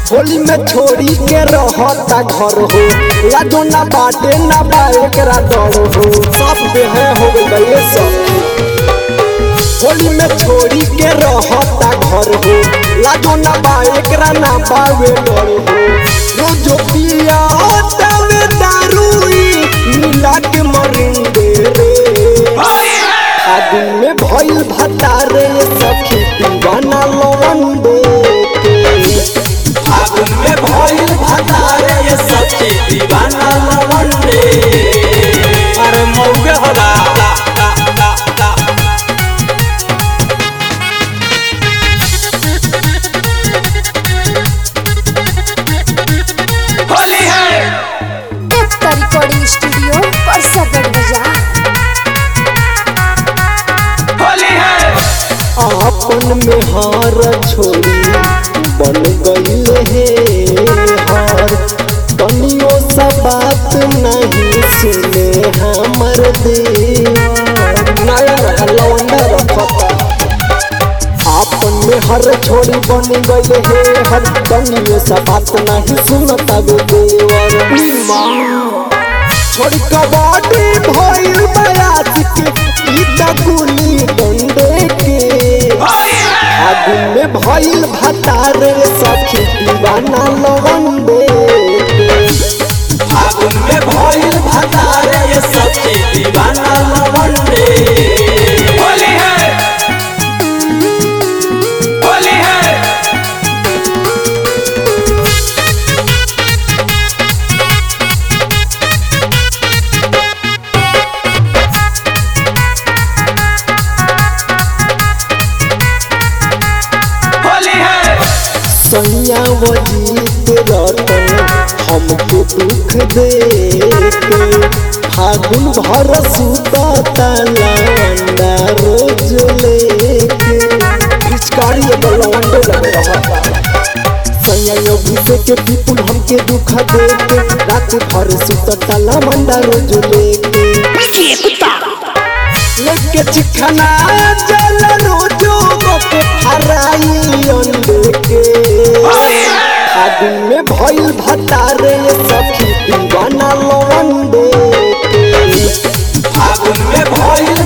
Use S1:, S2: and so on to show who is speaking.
S1: होली में छोड़ी के रहता घर हो लाजो ना बाटे ना बाए करा डर हो सब बेहे हो गए सब होली में छोड़ी के रहता घर हो लाजो ना बाए करा ना बावे डर हो रोजो पिया तवे दारूई मिला के मरिंदे रे आदमी में भइल भतारे सखी दीवाना लवंदे
S2: फागुन में भइल भतारे सखी दीवाना लवंदे अरे मौगे होला होली है
S3: एकता रिकॉर्डिंग स्टूडियो परसागढ़ बाजार।
S2: होली है
S1: अपन में हार छोड़ी बन गईल है हार तनियो सा बात नहीं सुने हमर देवर नया नया लवंडा रखता अपन में हर छोड़ी बन गईल है हर तनियो सा बात नहीं सुनता वे देवर छोड़ी कबाड़ी भइल बयासिक इता गुली डंडे के आगुन में भइल भतारे सखी दीवाना लवंदे
S2: फागुन में भइल भतारे सखी दीवाना लवंदे होली है होली है होली है
S1: सैया वजीत रतन हमको दुख दे के फागुन भर सुता लवंडा रोज लेके पिचकारी लवंडे लगे रहता सैया अभिषेक के विपुल हमके दुख दे के रात भर सुता लवंडा रोज लेके चिखना जल रोजो के फराई अंडे के फागुन में भइल भतारे सखी दीवाना लवंदे
S2: फागुन में भइल